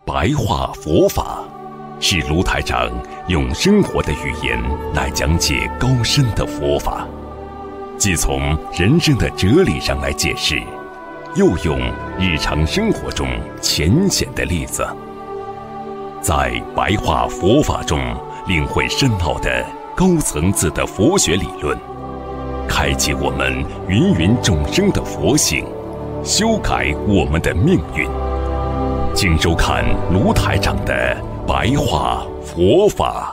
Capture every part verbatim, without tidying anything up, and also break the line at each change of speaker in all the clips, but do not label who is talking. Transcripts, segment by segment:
白话佛法，是卢台长用生活的语言来讲解高深的佛法，既从人生的哲理上来解释，又用日常生活中浅显的例子，在白话佛法中领会深奥的高层次的佛学理论，开启我们芸芸众生的佛性，修改我们的命运。请收看卢台长的白话佛法。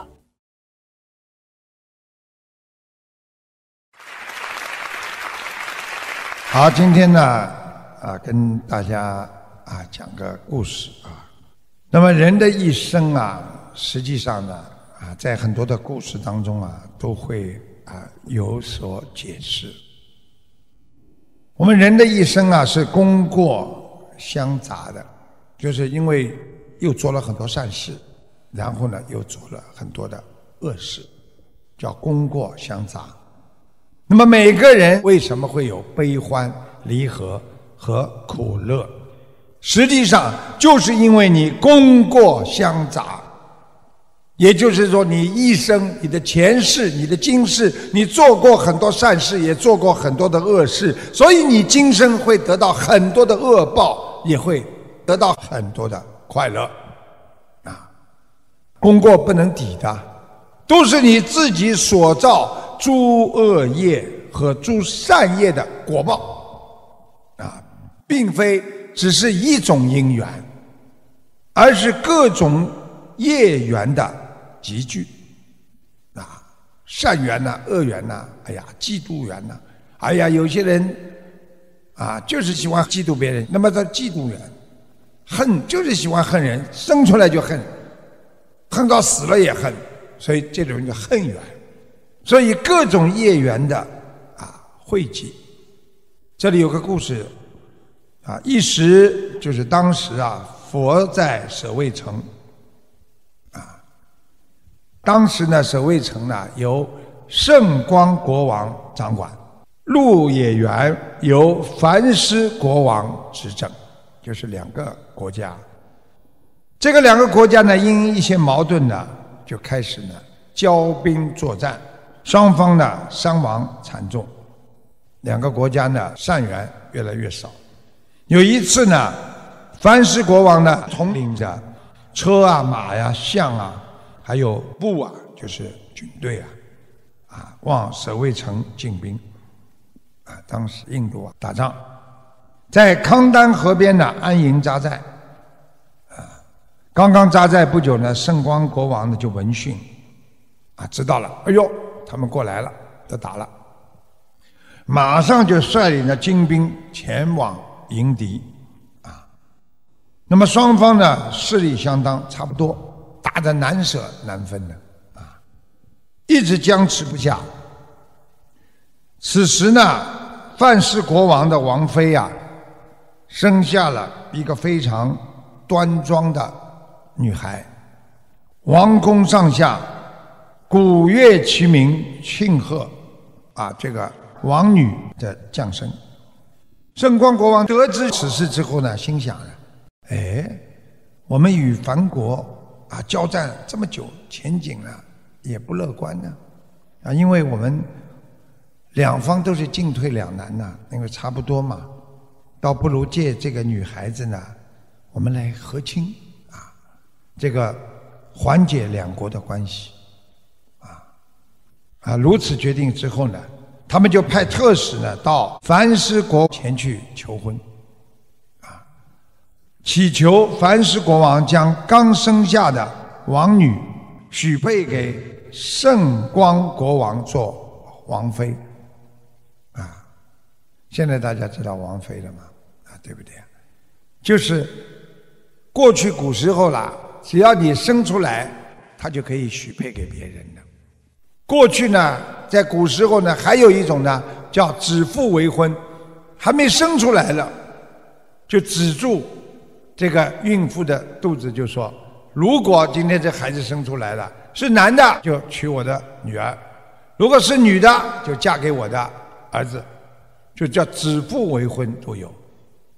好，今天呢，啊，跟大家啊讲个故事啊。那么人的一生啊，实际上呢，啊，在很多的故事当中啊，都会啊有所解释。我们人的一生啊，是功过相杂的。就是因为又做了很多善事，然后呢又做了很多的恶事，叫功过相杂。那么每个人为什么会有悲欢离合和苦乐？实际上就是因为你功过相杂，也就是说你一生、你的前世、你的今世，你做过很多善事，也做过很多的恶事，所以你今生会得到很多的恶报，也会得到很多的快乐啊！功过不能抵的，都是你自己所造诸恶业和诸善业的果报啊，并非只是一种因缘，而是各种业缘的集聚啊，善缘呐、啊、恶缘呐、啊，哎呀，嫉妒缘呐、啊，哎呀，有些人啊就是喜欢嫉妒别人，那么他嫉妒缘。恨就是喜欢恨人，生出来就恨，恨到死了也恨，所以这种叫恨缘。所以各种业缘的啊汇集。这里有个故事啊，一时就是当时啊，佛在舍卫城啊，当时呢舍卫城呢由圣光国王掌管，鹿野园由梵师国王执政。就是两个国家，这个两个国家呢，因一些矛盾呢，就开始呢交兵作战，双方呢伤亡惨重，两个国家呢善缘越来越少。有一次呢，梵师国王呢统领着车啊、马呀、象啊，还有步啊，就是军队啊，啊往舍卫城进兵。啊，当时印度啊打仗。在康丹河边呢安营扎寨，啊，刚刚扎寨不久呢，圣光国王呢就闻讯，啊，知道了，哎呦，他们过来了，要打了，马上就率领着精兵前往迎敌，啊，那么双方呢势力相当，差不多，打得难舍难分的，啊，一直僵持不下。此时呢，梵师国王的王妃啊。生下了一个非常端庄的女孩，王宫上下鼓乐齐鸣庆贺啊，这个王女的降生。圣光国王得知此事之后呢，心想了，哎，我们与梵国啊交战这么久，前景呢也不乐观呢啊，因为我们两方都是进退两难呐，因为差不多嘛。倒不如借这个女孩子呢，我们来和亲啊，这个缓解两国的关系啊啊！如此决定之后呢，他们就派特使呢到梵师国前去求婚啊，祈求梵师国王将刚生下的王女许配给圣光国王做王妃啊。现在大家知道王妃了吗？对不对？就是过去古时候啦，只要你生出来，他就可以许配给别人的。过去呢，在古时候呢，还有一种呢，叫指腹为婚，还没生出来了，就止住这个孕妇的肚子，就说：如果今天这孩子生出来了，是男的就娶我的女儿，如果是女的就嫁给我的儿子，就叫指腹为婚都有。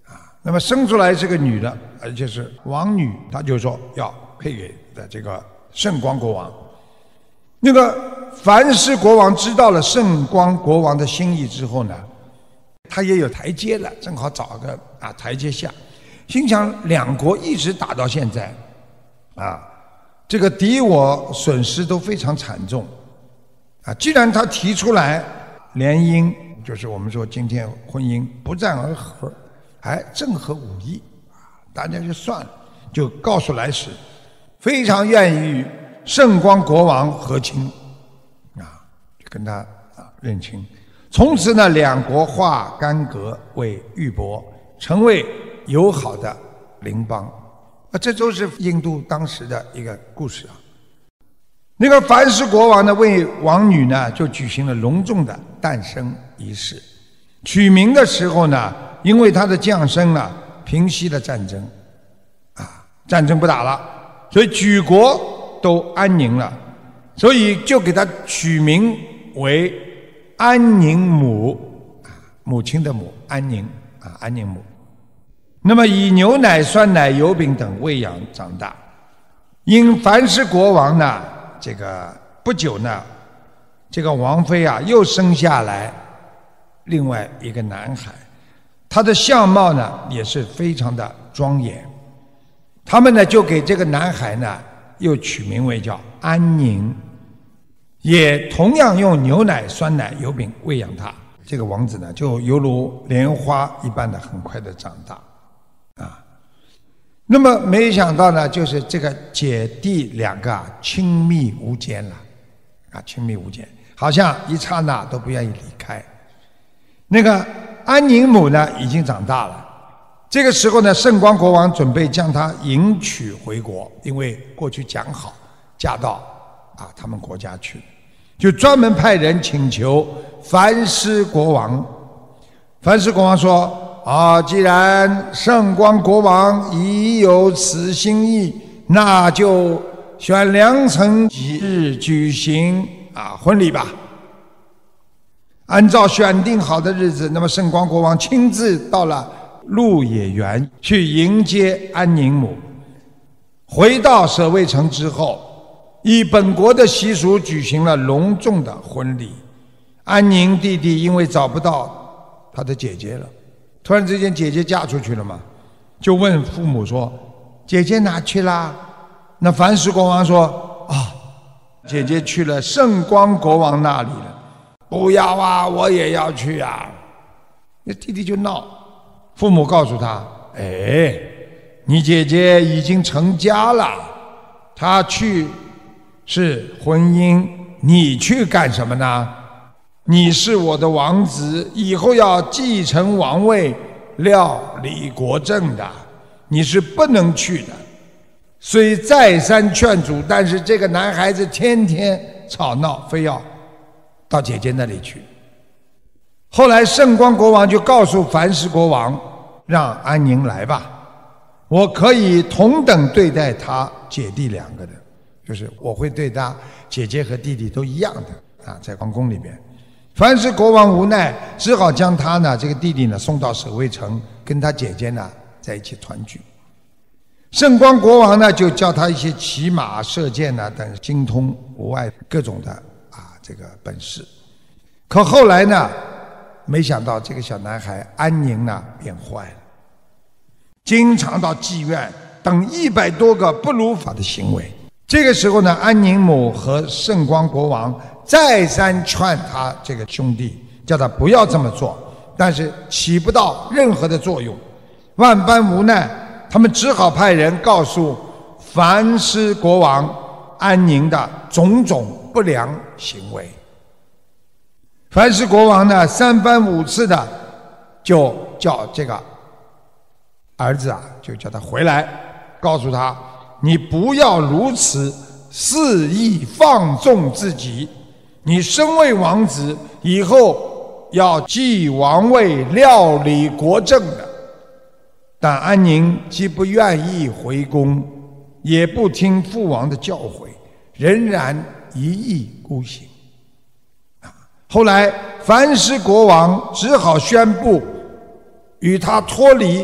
那么生出来是个女的，而且是王女，他就说要配给的这个圣光国王。那个樊氏国王知道了圣光国王的心意之后呢，他也有台阶了，正好找个啊台阶下，心想两国一直打到现在，啊，这个敌我损失都非常惨重，啊，既然他提出来联姻，就是我们说今天婚姻不战而和，哎，正合吾意，啊，大家就算了，就告诉来使，非常愿意与圣光国王和亲，啊，就跟他啊认亲。从此呢，两国化干戈为玉帛，成为友好的邻邦。啊，这都是印度当时的一个故事啊。那个樊氏国王呢，为王女呢就举行了隆重的诞生仪式。取名的时候呢，因为他的降生呢，平息了战争，啊，战争不打了，所以举国都安宁了，所以就给他取名为安宁母，啊，母亲的母，安宁啊，安宁母。那么以牛奶、酸奶、油饼等喂养长大。因樊氏国王呢，这个不久呢，这个王妃啊又生下来另外一个男孩，他的相貌呢也是非常的庄严。他们呢就给这个男孩呢又取名为叫安宁，也同样用牛奶、酸奶、油饼喂养他。这个王子呢就犹如莲花一般的很快的长大啊。那么没想到呢，就是这个姐弟两个啊亲密无间了啊，亲密无间，好像一刹那都不愿意离开。那个安宁母呢已经长大了，这个时候呢，圣光国王准备将她迎娶回国，因为过去讲好嫁到啊他们国家去，就专门派人请求樊氏国王。樊氏国王说啊，既然圣光国王已有此心意，那就选良辰吉日举行啊婚礼吧。按照选定好的日子，那么圣光国王亲自到了鹿野园去迎接安宁母。回到舍卫城之后，以本国的习俗举行了隆重的婚礼。安宁弟弟因为找不到他的姐姐了，突然之间姐姐嫁出去了嘛，就问父母说姐姐哪去啦？那樊氏国王说啊，姐姐去了圣光国王那里了。不要啊，我也要去啊。那弟弟就闹，父母告诉他，哎，你姐姐已经成家了，她去是婚姻，你去干什么呢？你是我的王子，以后要继承王位，料理国政的，你是不能去的。虽再三劝阻，但是这个男孩子天天吵闹，非要到姐姐那里去。后来圣光国王就告诉樊氏国王，让安宁来吧，我可以同等对待他姐弟两个的，就是我会对他姐姐和弟弟都一样的啊，在皇宫里边。樊氏国王无奈，只好将他呢这个弟弟呢送到舍卫城，跟他姐姐呢在一起团聚。圣光国王呢就教他一些骑马、射箭呢等精通无碍各种的啊这个本事。可后来呢，没想到这个小男孩安宁呢变坏了，经常到妓院等一百多个不如法的行为。这个时候呢，安宁母和圣光国王再三劝他这个兄弟，叫他不要这么做，但是起不到任何的作用。万般无奈，他们只好派人告诉樊氏国王安宁的种种不良行为。樊氏国王呢，三番五次的就叫这个儿子啊，就叫他回来，告诉他，你不要如此肆意放纵自己，你身为王子，以后要继王位，料理国政的。但安宁既不愿意回宫，也不听父王的教诲，仍然一意孤行。后来樊氏国王只好宣布与他脱离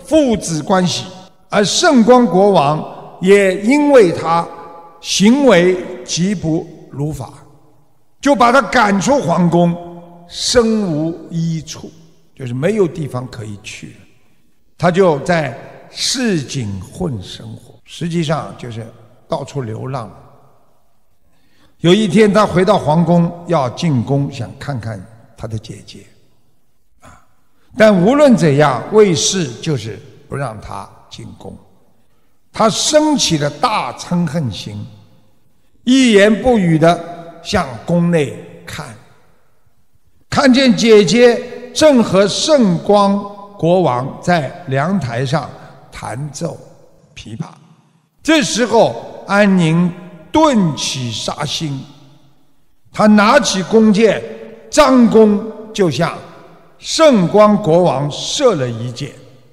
父子关系，而圣光国王也因为他行为极不如法，就把他赶出皇宫，身无依处，就是没有地方可以去了。他就在市井混生活，实际上就是到处流浪。有一天他回到皇宫要进宫，想看看他的姐姐啊，但无论怎样，卫士就是不让他进宫。他生起了大嗔恨心，一言不语地向宫内看，看见姐姐正和圣光国王在凉台上弹奏琵琶。这时候安宁顿起杀心，他拿起弓箭，张弓就向圣光国王射了一箭，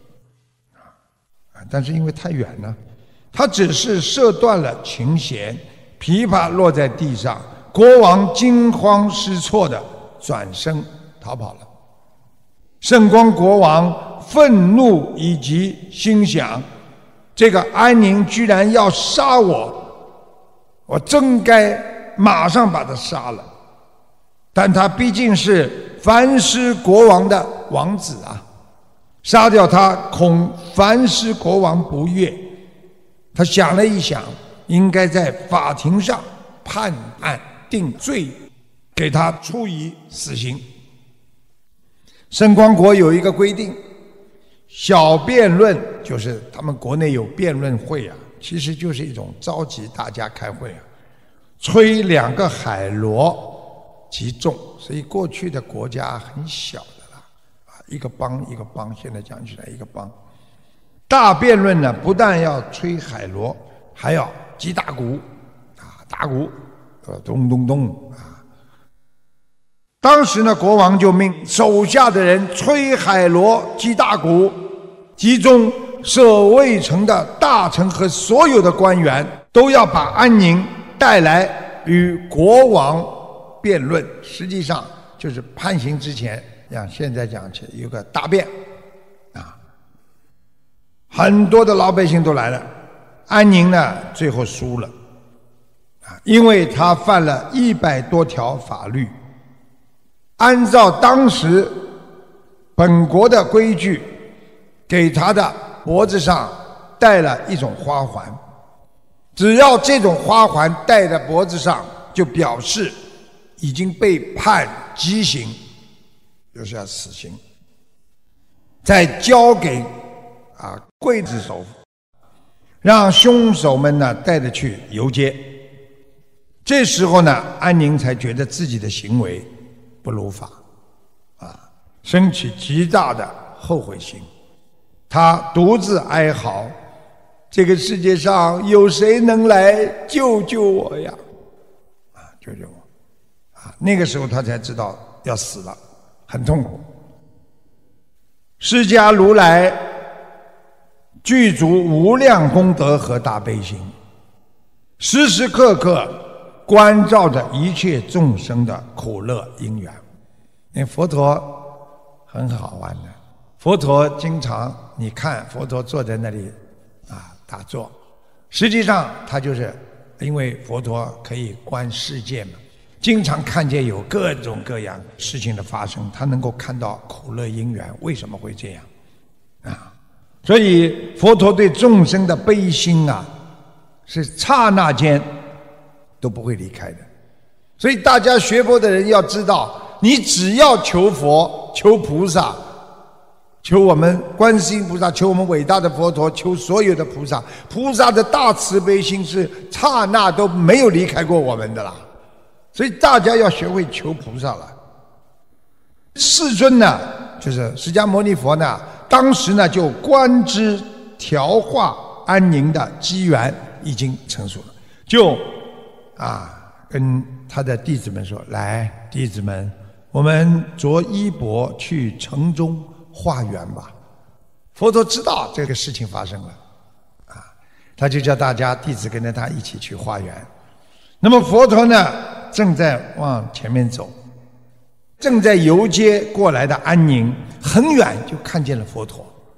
但是因为太远了，他只是射断了琴弦，琵琶落在地上，国王惊慌失措地转身逃跑了。圣光国王愤怒以及心想，这个安宁居然要杀我，我真该马上把他杀了。但他毕竟是梵师国王的王子啊，杀掉他恐梵师国王不悦。他想了一想，应该在法庭上判案定罪，给他处以死刑。圣光国有一个规定，小辩论，就是他们国内有辩论会啊，其实就是一种召集大家开会啊，吹两个海螺即中，所以过去的国家很小的啦，啊，一个邦一个邦，现在讲起来一个邦。大辩论呢，不但要吹海螺，还要击大鼓，啊，打鼓，呃，咚咚咚啊。当时呢，国王就命手下的人吹海螺、击大鼓，集中舍卫城的大臣和所有的官员，都要把安宁带来与国王辩论。实际上就是判刑之前，像现在讲起有个大辩啊，很多的老百姓都来了。安宁呢，最后输了啊，因为他犯了一百多条法律。按照当时本国的规矩，给他的脖子上戴了一种花环，只要这种花环戴在脖子上，就表示已经被判极刑，就是要死刑。再交给啊刽子手，让凶手们呢带着去游街。这时候呢，安宁才觉得自己的行为不如法，啊，生起极大的后悔心。他独自哀嚎：这个世界上有谁能来救救我呀？啊，救救我！啊，那个时候他才知道要死了，很痛苦。释迦如来具足无量功德和大悲心，时时刻刻关照着一切众生的苦乐因缘。那佛陀很好玩的，佛陀经常你看佛陀坐在那里啊打坐，实际上他就是因为佛陀可以观世界嘛，经常看见有各种各样事情的发生，他能够看到苦乐因缘为什么会这样啊？所以佛陀对众生的悲心啊，是刹那间都不会离开的。所以大家学佛的人要知道，你只要求佛、求菩萨、求我们观世音菩萨、求我们伟大的佛陀、求所有的菩萨，菩萨的大慈悲心是刹那都没有离开过我们的啦。所以大家要学会求菩萨了。世尊呢，就是释迦牟尼佛呢，当时呢就观知调化安宁的机缘已经成熟了，就啊跟他的弟子们说：来，弟子们，我们着衣钵去城中化缘吧。佛陀知道这个事情发生了啊，他就叫大家弟子跟着他一起去化缘。那么佛陀呢正在往前面走，正在游街过来的安宁很远就看见了佛陀，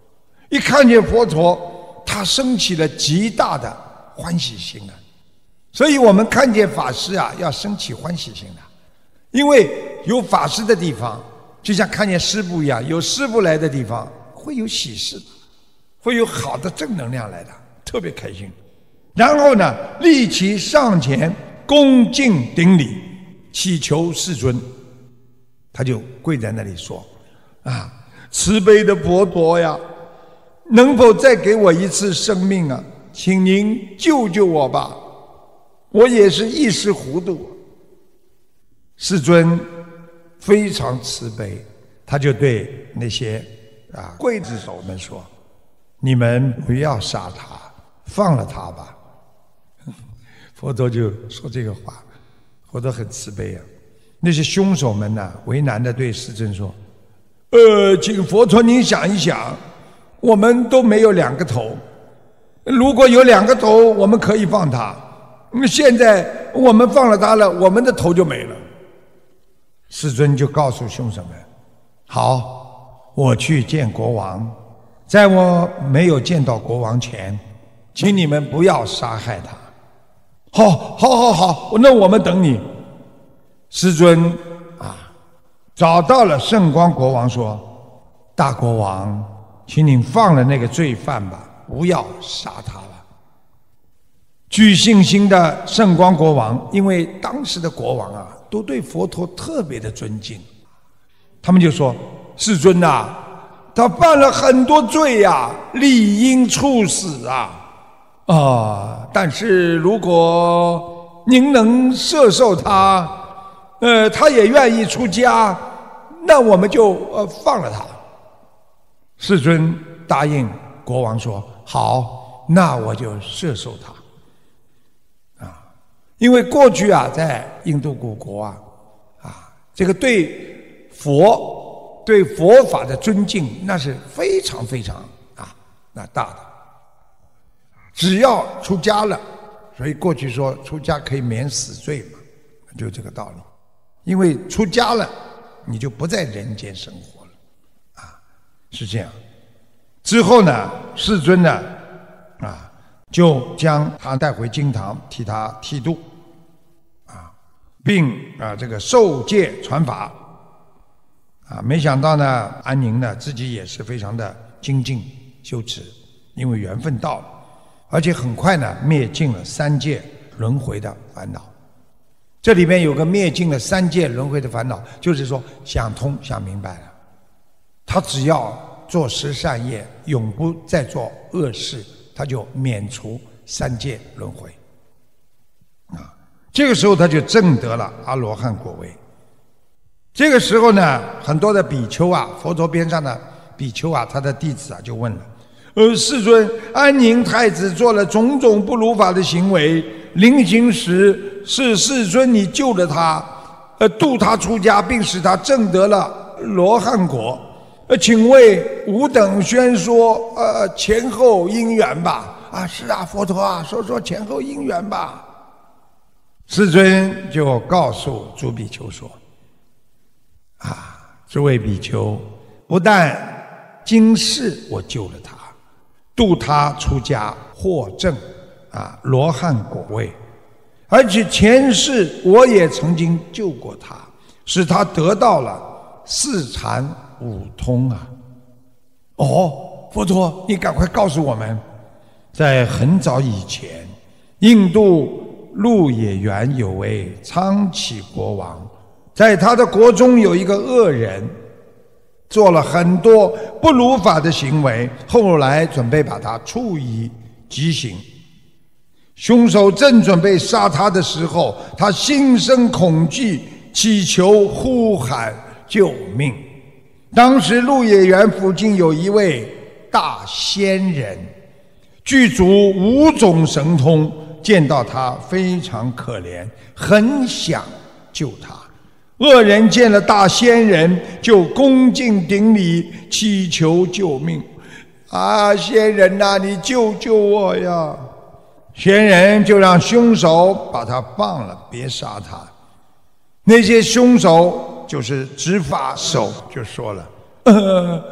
一看见佛陀，他升起了极大的欢喜心啊！所以我们看见法师啊，要升起欢喜心的，因为有法师的地方，就像看见师父一样，有师父来的地方会有喜事，会有好的正能量来的，特别开心。然后呢，立即上前恭敬顶礼，祈求世尊。他就跪在那里说：“啊，慈悲的佛陀呀，能否再给我一次生命啊？请您救救我吧，我也是一时糊涂。”世尊非常慈悲，他就对那些啊刽子手们说：“你们不要杀他，放了他吧。”佛陀就说这个话，佛陀很慈悲啊。那些凶手们呢，为难地对世尊说：“呃，请佛陀您想一想，我们都没有两个头，如果有两个头，我们可以放他。现在我们放了他了，我们的头就没了。”世尊就告诉凶手们：“好，我去见国王，在我没有见到国王前，请你们不要杀害他。”“好，好，好，好，那我们等你。”世尊啊，找到了圣光国王，说：“大国王，请您放了那个罪犯吧，不要杀他了。”具信心的圣光国王，因为当时的国王啊，都对佛陀特别的尊敬，他们就说：“世尊啊，他犯了很多罪呀、啊，理应处死啊！啊，但是如果您能摄受他，呃，他也愿意出家，那我们就呃放了他。”世尊答应国王说：“好，那我就摄受他。”啊，因为过去啊，在印度古国啊，啊，这个对佛、对佛法的尊敬，那是非常非常啊那大的。只要出家了，所以过去说出家可以免死罪嘛，就这个道理。因为出家了，你就不在人间生活了，啊，是这样。之后呢，世尊呢，啊，就将他带回经堂，替他剃度，啊，并啊这个受戒传法，啊，没想到呢，安宁呢自己也是非常的精进修持，因为缘分到了，而且很快呢灭尽了三界轮回的烦恼。这里面有个灭尽了三界轮回的烦恼，就是说想通想明白了，他只要做十善业，永不再做恶事，他就免除三界轮回啊。这个时候他就证得了阿罗汉果位。这个时候呢，很多的比丘啊，佛陀边上的比丘啊，他的弟子啊就问了：呃，世尊，安宁太子做了种种不如法的行为，临行时是世尊你救了他，呃，度他出家，并使他证得了罗汉果。呃，请为吾等宣说呃前后因缘吧。啊，是啊，佛陀啊，说说前后因缘吧。世尊就告诉诸比丘说：啊，诸位比丘，不但今世我救了他，度他出家获证啊罗汉果位，而且前世我也曾经救过他，使他得到了四禅五通啊！哦，佛陀，你赶快告诉我们，在很早以前，印度鹿野园有位苍崎国王，在他的国中有一个恶人，做了很多不如法的行为，后来准备把他处以极刑。凶手正准备杀他的时候，他心生恐惧，祈求呼喊救命。当时鹿野园附近有一位大仙人，具足五种神通，见到他非常可怜，很想救他。恶人见了大仙人，就恭敬顶礼，祈求救命。啊，仙人啊，你救救我呀！仙人就让凶手把他放了，别杀他。那些凶手就是执法手就说了：呃，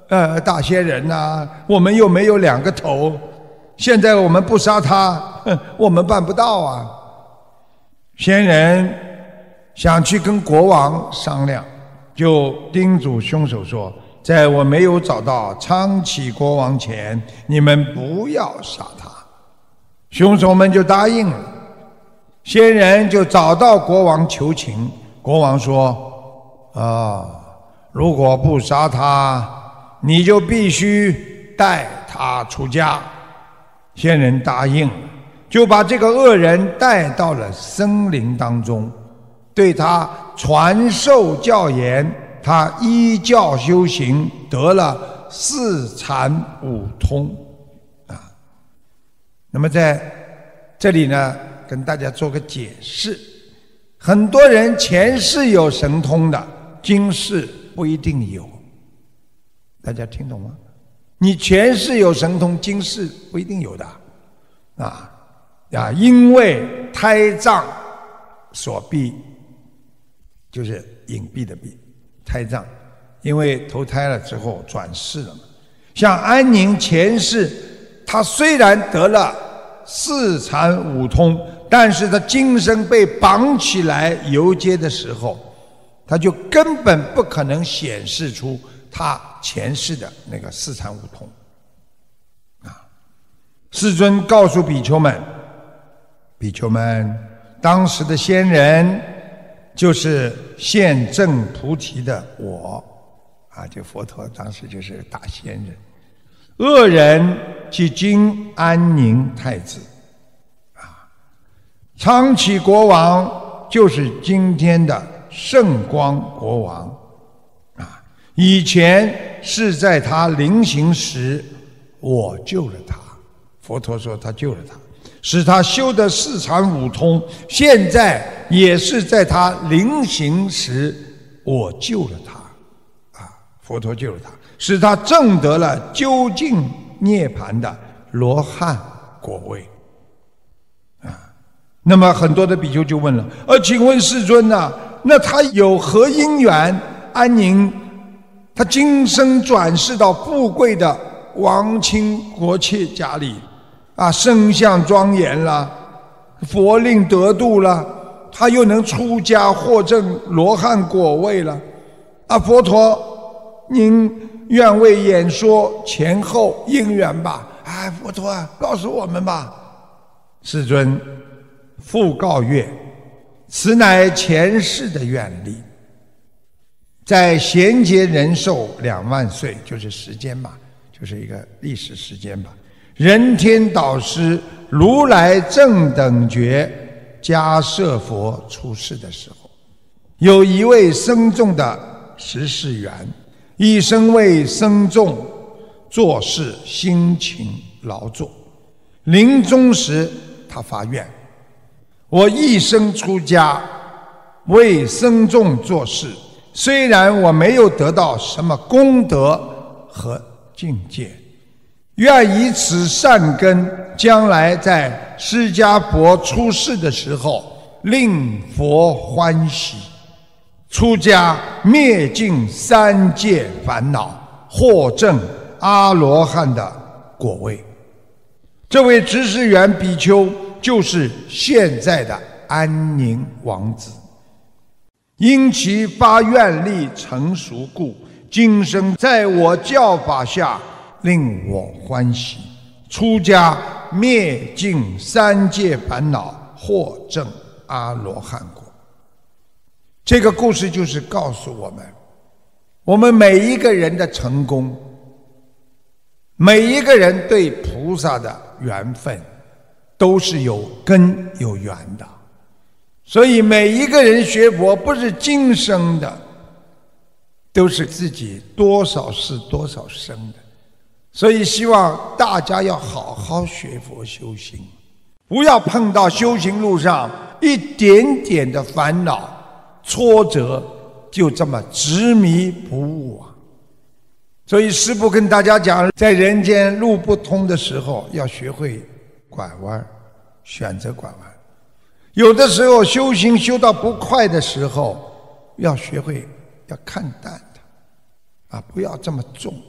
呃大仙人呐、啊，我们又没有两个头，现在我们不杀他，我们办不到啊。仙人想去跟国王商量，就叮嘱凶手说，在我没有找到昌启国王前，你们不要杀他。凶手们就答应了。仙人就找到国王求情，国王说啊，如果不杀他，你就必须带他出家。仙人答应了，就把这个恶人带到了森林当中，对他传授教言，他依教修行，得了四禅五通啊。那么在这里呢，跟大家做个解释，很多人前世有神通的，今世不一定有，大家听懂吗？你前世有神通，今世不一定有的啊啊！因为胎藏所蔽，就是隐蔽的蔽，胎藏，因为投胎了之后转世了嘛。像安宁前世，他虽然得了四禅五通，但是他今生被绑起来游街的时候，他就根本不可能显示出他前世的那个四禅五通啊。世尊告诉比丘们，比丘们，当时的仙人就是现证菩提的我啊，就佛陀当时就是大仙人。恶人即今安宁太子啊，昌启国王就是今天的圣光国王啊。以前是在他临行时，我救了他，佛陀说他救了他，使他修得四禅五通。现在也是在他临行时，我救了他啊，佛陀救了他，使他证得了究竟涅槃的罗汉果位啊。那么很多的比丘就问了，呃，请问世尊啊，那他有何因缘？安宁他今生转世到富贵的王亲国戚家里啊，身相庄严了，佛令得度了，他又能出家获证罗汉果位了啊！佛陀，您愿为演说前后因缘吧？哎，佛陀啊，告诉我们吧。世尊复告曰：此乃前世的愿力，在贤劫人寿两万岁，就是时间吧，就是一个历史时间吧。人天导师如来正等觉迦摄佛出世的时候，有一位僧众的十世缘，一生为僧众做事辛勤劳作。临终时他发愿，我一生出家为僧众做事，虽然我没有得到什么功德和境界，愿以此善根，将来在释迦佛出世的时候令佛欢喜，出家灭尽三界烦恼，获证阿罗汉的果位。这位执事缘比丘就是现在的安宁王子，因其发愿力成熟故，今生在我教法下令我欢喜，出家灭尽三界烦恼，获证阿罗汉果。这个故事就是告诉我们，我们每一个人的成功，每一个人对菩萨的缘分都是有根有缘的。所以每一个人学佛不是今生的，都是自己多少世多少生的。所以希望大家要好好学佛修行，不要碰到修行路上一点点的烦恼挫折就这么执迷不悟啊。所以师父跟大家讲，在人间路不通的时候，要学会拐弯，选择拐弯。有的时候修行修到不快的时候，要学会要看淡它啊，不要这么重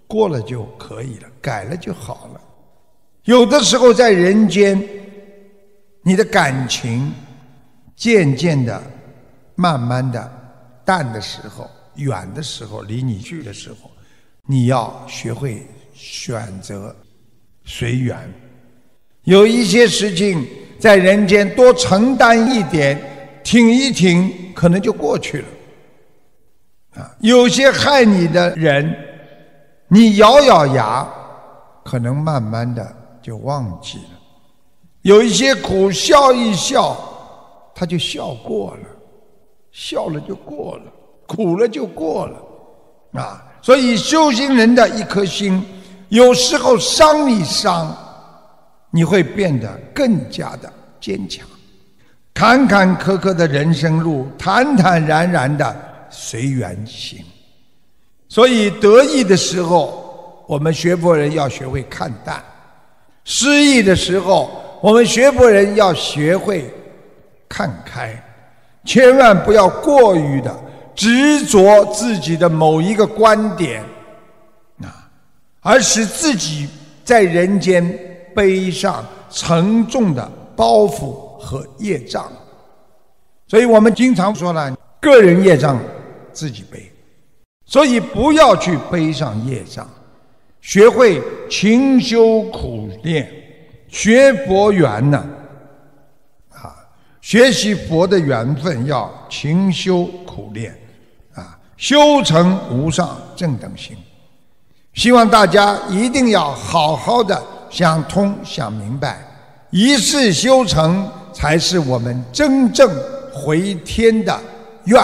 过了就可以了，改了就好了。有的时候在人间，你的感情渐渐的、慢慢的淡的时候、远的时候、离你去的时候，你要学会选择随缘。有一些事情在人间多承担一点，挺一挺，可能就过去了。啊，有些害你的人，你咬咬牙，可能慢慢的就忘记了。有一些苦笑一笑，他就笑过了，笑了就过了，苦了就过了。啊，所以修行人的一颗心，有时候伤一伤，你会变得更加的坚强。坎坎坷坷的人生路，坦坦然然的随缘行。所以得意的时候，我们学佛人要学会看淡；失意的时候，我们学佛人要学会看开。千万不要过于的执着自己的某一个观点啊，而使自己在人间背上沉重的包袱和业障。所以我们经常说了，个人业障自己背，所以不要去背上业障，学会勤修苦练，学佛缘呢，啊，学习佛的缘分要勤修苦练，啊，修成无上正等心。希望大家一定要好好的想通想明白，一世修成才是我们真正回天的愿。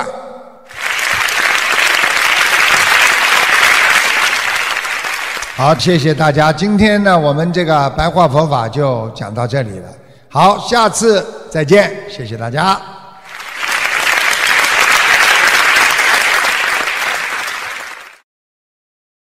好，谢谢大家。今天呢，我们这个白话佛法就讲到这里了。好，下次再见，谢谢大家。